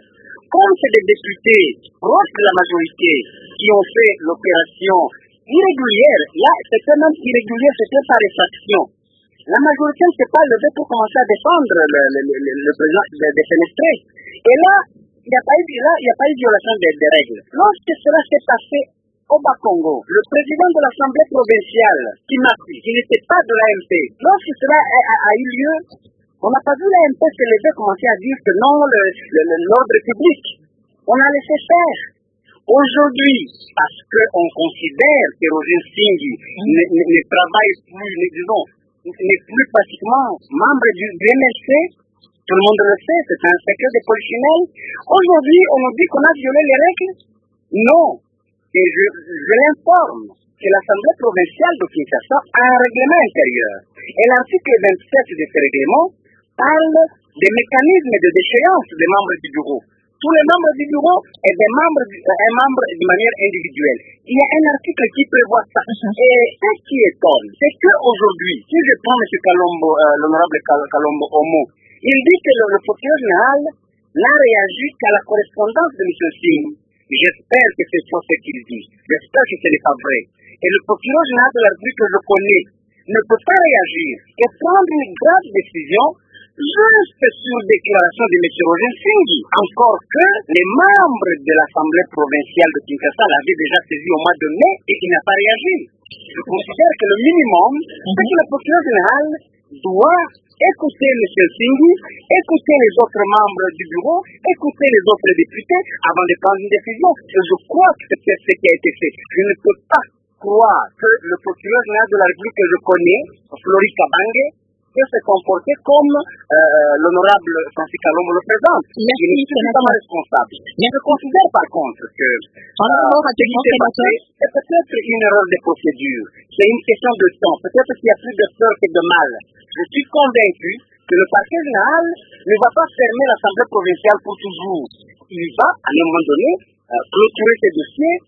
comme c'est des députés proches de la majorité qui ont fait l'opération irrégulière, là, c'était même irrégulier, c'était par effraction. La majorité ne s'est pas levée pour commencer à défendre le, le, le, le président des de Fenestrés. Et là, il n'y a pas eu, là, il n'y a pas eu violation des, des règles. Lorsque cela s'est passé au Bas-Congo, le président de l'Assemblée provinciale, Kimati, qui n'était pas de l'A M P, lorsque cela a, a, a eu lieu, on n'a pas vu l'A M P se lever commencer à dire que non, le, le, le, l'ordre public. On a laissé faire. Aujourd'hui, parce qu'on considère que Roger Singhi ne, ne, ne travaille plus, ne, disons, n'est plus pratiquement membre du, du M L C, tout le monde le sait, c'est un secret de polichinelle. Aujourd'hui, on nous dit qu'on a violé les règles. Non. Et je, je l'informe que l'Assemblée provinciale de Kinshasa a un règlement intérieur. Et l'article vingt-sept de ce règlement parle des mécanismes de déchéance des membres du bureau. Tous les membres du bureau et des membres, un membre de manière individuelle. Il y a un article qui prévoit ça. Et ce qui étonne, c'est qu'aujourd'hui, si je prends M. Kalombo, euh, l'honorable Kalombo Omo, il dit que le, le procureur général n'a réagi qu'à la correspondance de M. Singh. J'espère que c'est ça ce qu'il dit. J'espère que ce n'est pas vrai. Et le procureur général de la République que je connais ne peut pas réagir et prendre une grave décision juste sur déclaration de M. Roger Singhi. Encore que les membres de l'Assemblée provinciale de Kinshasa l'avaient déjà saisi au mois de mai et qui n'a pas réagi. Je considère que le minimum, c'est que le procureur général doit écouter M. Singhi, écouter les autres membres du bureau, écouter les autres députés avant de prendre une décision. Et je crois que c'est ce qui a été fait. Je ne peux pas croire que le procureur général de la République que je connais, Flori Kabange, peut se comporter comme euh, l'honorable Francis Kalombo le présente. Merci, je ne suis pas responsable. Mais je considère par contre que euh, ce qui s'est passé, c'est peut-être une erreur de procédure. C'est une question de temps. Peut-être qu'il y a plus de peur que de mal. Je suis convaincu que le parquet général ne va pas fermer l'Assemblée provinciale pour toujours. Il va, à un moment donné, euh, clôturer ses dossiers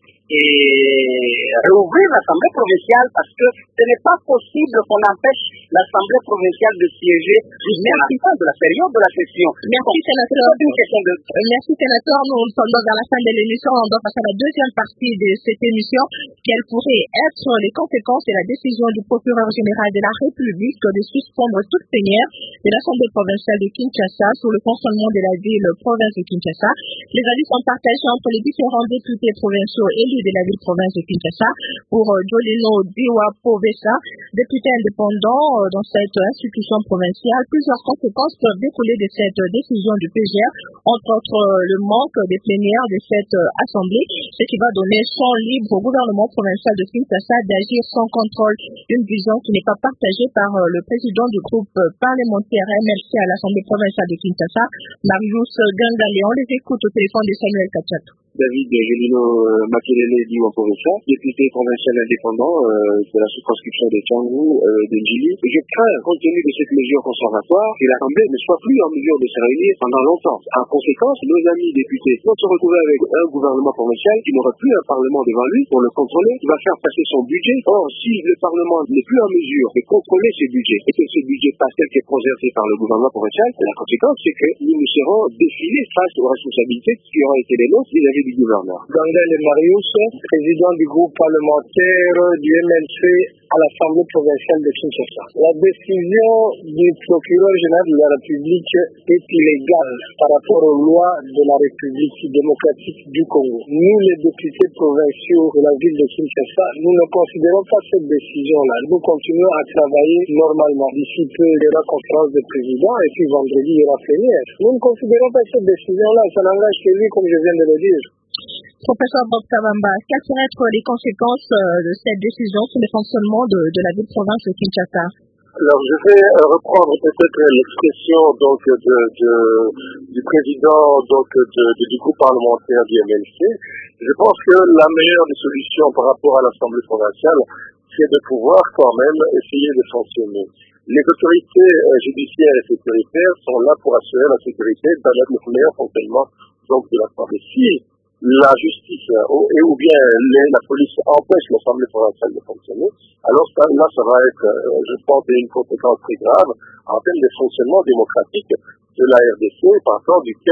et réouvrir l'Assemblée provinciale parce que ce n'est pas possible qu'on empêche l'Assemblée provinciale de siéger jusqu'à la fin de la période de la session. Merci, sénateur. De... Merci, sénateur. Nous sommes dans la fin de l'émission. On doit passer à la deuxième partie de cette émission. Quelles pourraient être les conséquences de la décision du procureur général de la République de suspendre toute plénière de l'Assemblée provinciale de Kinshasa sur le fonctionnement de la ville-province de Kinshasa. Les avis sont partagés entre les différents députés provinciaux élus de la ville-province de Kinshasa. Pour Jolino Diwa Povesa, député indépendant dans cette institution provinciale, plusieurs conséquences peuvent découler de cette décision du P G R, entre autres le manque des plénières de cette assemblée, ce qui va donner champ libre au gouvernement provincial de Kinshasa d'agir sans contrôle, une vision qui n'est pas partagée par le président du groupe parlementaire M L C à l'Assemblée provinciale de Kinshasa, Marius Gangaléon. Les écoute au téléphone de Samuel Kachat. David Jolino Makelele Diwa Povesa, député provincial indépendant euh, de la circonscription de Tchangou, euh, de Njili. Et je crains, compte tenu de cette mesure conservatoire, que l'Assemblée ne soit plus en mesure de se réunir pendant longtemps. En conséquence, nos amis députés vont se retrouver avec un gouvernement provincial qui n'aura plus un parlement devant lui pour le contrôler, qui va faire passer son budget. Or, si le parlement n'est plus en mesure de contrôler ce budget et que ce budget passe tel qu'est préservé par le gouvernement provincial, la conséquence, c'est que nous nous serons défilés face aux responsabilités qui auront été les nôtres vis-à-vis du gouverneur. Gandel Marius, président du groupe parlementaire du M L C à l'Assemblée provinciale de Kinshasa. La décision du procureur général de la République est illégale par rapport aux lois de la République démocratique du Congo. Nous, les députés provinciaux de la ville de Kinshasa, nous ne considérons pas cette décision-là. Nous continuons à travailler normalement. D'ici peu, il y aura conférence de président et puis vendredi, il y aura plénière. Nous ne considérons pas cette décision-là. Ça n'engage que lui, comme je viens de le dire. Professeur Bob Kabamba, quelles pourraient être les conséquences de cette décision sur le fonctionnement de, de la ville-province de Kinshasa? Alors, je vais reprendre peut-être l'expression donc de, de, du président donc de, de, du groupe parlementaire du M L C. Je pense que la meilleure des solutions par rapport à l'Assemblée provinciale, c'est de pouvoir quand même essayer de fonctionner. Les autorités judiciaires et sécuritaires sont là pour assurer la sécurité dans le meilleur fonctionnement donc de l'Assemblée. Si la justice ou, et ou bien les, la police empêche l'Assemblée provinciale de fonctionner, alors ça, là, ça va être, je pense, une conséquence très grave en termes de fonctionnement démocratique de la R D C, partant du cas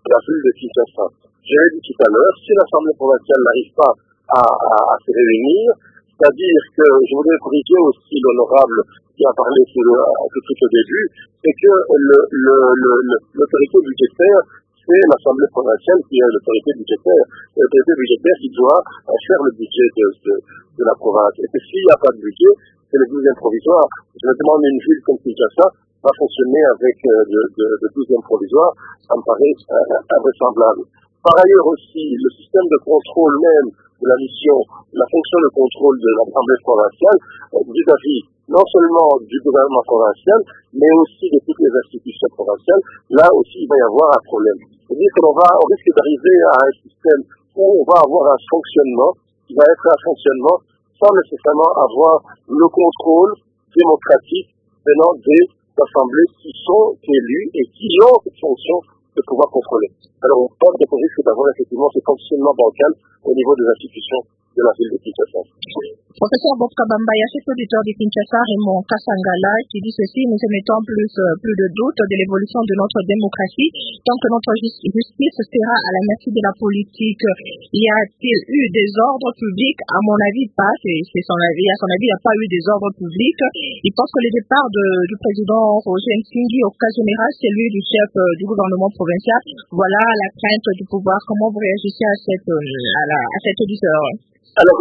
de la ville de Kinshasa. Je l'ai dit tout à l'heure, si l'Assemblée provinciale n'arrive pas à, à, à se réunir, c'est-à-dire que je voudrais corriger aussi l'honorable qui a parlé tout, le, tout, tout au début, c'est que le, le, le, le, l'autorité budgétaire, c'est l'Assemblée provinciale qui est l'autorité budgétaire. L'autorité budgétaire qui doit faire le budget de, de, de la province. Et que s'il n'y a pas de budget, c'est le douzième provisoire. Je me demande une ville comme Kinshasa va fonctionner avec euh, le, le, le douzième provisoire, ça me paraît euh, invraisemblable. Par ailleurs aussi, le système de contrôle même de la mission, la fonction de contrôle de l'Assemblée provinciale, euh, vis-à-vis non seulement du gouvernement provincial, mais aussi de toutes les institutions provinciales, là aussi il va y avoir un problème. C'est-à-dire qu'on va, on risque d'arriver à un système où on va avoir un fonctionnement qui va être un fonctionnement sans nécessairement avoir le contrôle démocratique venant des assemblées qui sont élues et qui ont cette fonction de pouvoir contrôler. Alors on porte des risques d'avoir effectivement ce fonctionnement bancal au niveau des institutions de la ville de Kinshasa. Professeur Bob Kabamba, il y a cet auditeur de Kinshasa, Raymond Kassangala, qui dit ceci: nous émettons plus, euh, plus de doute de l'évolution de notre démocratie tant que notre justice sera à la merci de la politique. Y a-t-il eu des ordres publics? À mon avis, pas. C'est, c'est son avis. À son avis, il n'y a pas eu des ordres publics. Il pense que le départ de, du président Roger Nsingui au cas général, c'est lui du chef euh, du gouvernement provincial. Voilà la crainte du pouvoir. Comment vous réagissez à cette, euh, à la, à cette auditeur? Alors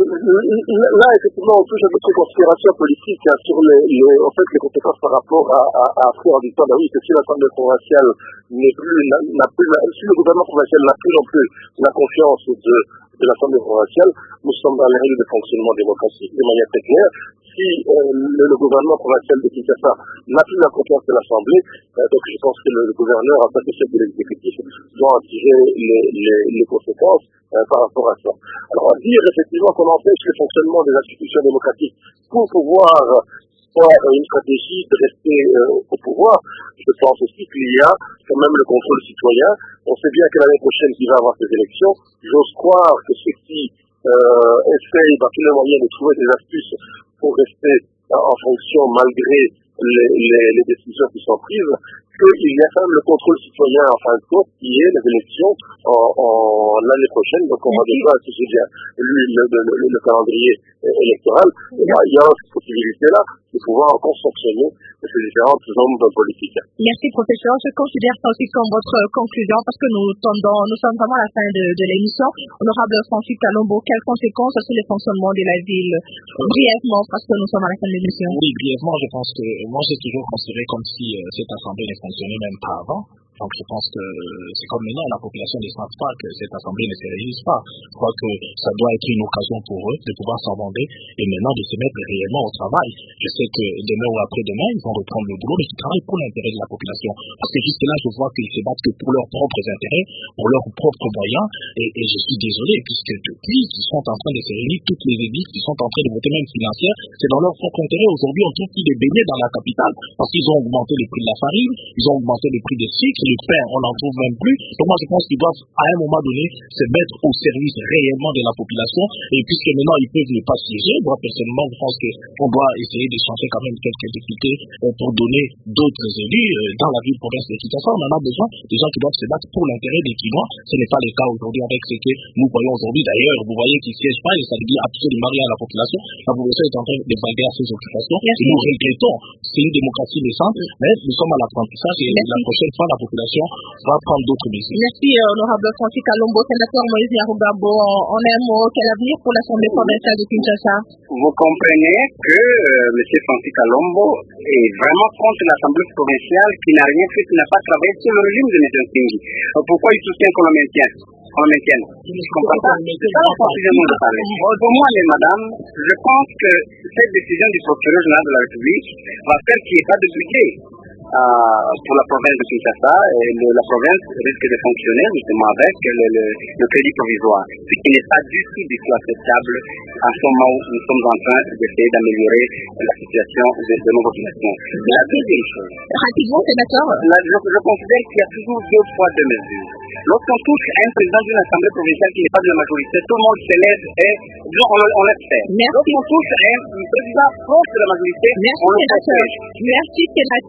là, effectivement, on touche à d'autres considérations politiques hein, sur les, les, en fait, les conséquences par rapport à, à, à faire du temps. Ben oui, que si l'Assemblée provinciale n'est plus, n'a, n'a plus, si le gouvernement provincial n'a plus non plus la confiance de, de l'Assemblée provinciale, nous sommes dans les règles de fonctionnement démocratique de manière très claire. Si euh, le, le gouvernement provincial de Kinshasa n'a plus la confiance de l'Assemblée, euh, donc je pense que le, le gouverneur, en tant que chef de l'exécutif, doit en tirer les, les, les conséquences euh, par rapport à ça. Alors, dire effectivement qu'on empêche le fonctionnement des institutions démocratiques pour pouvoir avoir une stratégie de rester euh, au pouvoir, je pense aussi qu'il y a quand même le contrôle citoyen. On sait bien que l'année prochaine, il va y avoir ces élections. J'ose croire que ceux qui euh, essayent par tous les moyens de trouver des astuces pour rester en fonction malgré les, les, les décisions qui sont prises, qu'il y a quand même le contrôle citoyen en fin de compte qui est les élections en, en l'année prochaine. Donc on va déjà, si j'ai bien lu le, le, le, le calendrier électoral, il y a, il y a cette possibilité-là de pouvoir encore sanctionner ces différentes zones politiques. Merci professeur, je considère ça aussi comme votre conclusion parce que nous tendons, nous sommes vraiment à la fin de, de l'émission. Honorable Francis Kalombo, quelles conséquences sur le fonctionnement de la ville? Brièvement, parce que nous sommes à la fin de l'émission. Oui, brièvement, je pense que moi j'ai toujours considéré comme si euh, cette assemblée ne fonctionnait même pas avant. Donc je pense que c'est comme maintenant, la population ne sent pas que cette assemblée ne se réunisse pas. Je crois que ça doit être une occasion pour eux de pouvoir s'amender et maintenant de se mettre réellement au travail. Je sais que demain ou après-demain, ils vont reprendre le boulot, mais ils travaillent pour l'intérêt de la population. Parce que jusque-là, je vois qu'ils se battent que pour leurs propres intérêts, pour leurs propres moyens. Et, et je suis désolé, puisque depuis qu'ils sont en train de se réunir, toutes les élites qui sont en train de voter, même financière, c'est dans leur propre intérêt. Aujourd'hui, on trouve plus des beignets dans la capitale parce qu'ils ont augmenté le prix de la farine, ils ont augmenté le prix des sucres, le pain, on n'en trouve même plus. Donc moi, je pense qu'ils doivent, à un moment donné, se mettre au service réellement de la population. Et puisque maintenant, ils peuvent ne pas siéger, moi, personnellement, je pense qu'on doit essayer de changer quand même quelques députés pour donner d'autres élus dans la ville province de Kinshasa. On en a besoin, des gens qui doivent se battre pour l'intérêt des Kinois. Ce n'est pas le cas aujourd'hui avec ce que nous voyons aujourd'hui. D'ailleurs, vous voyez qu'ils ne siègent pas et ça ne dit absolument rien à la population. La population est en train de vaguer à ses occupations. Merci. Et nous regrettons. C'est une démocratie naissante, mais nous sommes à l'apprentissage et Merci. La prochaine fois, la population va prendre d'autres mesures. Merci, honorable Francis Kalombo. Sénateur Moïse Nyarugabo, en un mot, quel avenir pour l'Assemblée provinciale de Kinshasa? Vous comprenez que euh, M. Francis Kalombo est vraiment contre l'Assemblée provinciale qui n'a rien fait, qui n'a pas travaillé sur le régime de M. Nsingui. Pourquoi il soutient qu'on le maintienne? On le maintienne. Je comprends pas. C'est pas la confusion de parler. Pour moi, les madames, je pense que cette décision du procureur général de la République va faire qu'il n'y ait pas de budget euh, pour la province de Kinshasa et le, la province risque de fonctionner justement avec le, le, le crédit provisoire, ce qui n'est pas du tout, du tout acceptable en ce moment où nous sommes en train d'essayer d'améliorer la situation de, de nos populations. La deuxième chose, rapidement, sénateur, je, je considère qu'il y a toujours deux poids, deux mesures. Lorsqu'on touche à un président d'une assemblée provinciale qui n'est pas de la majorité, tout le monde se lève et disons, on, on laisse faire. Lorsqu'on touche à un président proche de la majorité, Merci, on le sénateur. Merci, sénateur. C'est la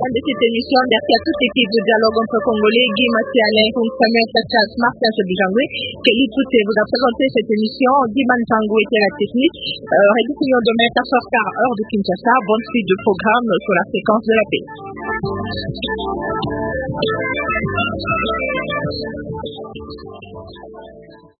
fin de cette émission. Merci à toute l'équipe de Dialogue entre Congolais, Guy Massialin, Samuel Tachas, Martin Sebijangwe, Kelly Touté vous a présenté cette émission. Guy Mantango était la technique. Euh, Rédition demain, quatre heures quinze, heure de Kinshasa. Bonne suite de programme sur la fréquence de la paix. Thank you.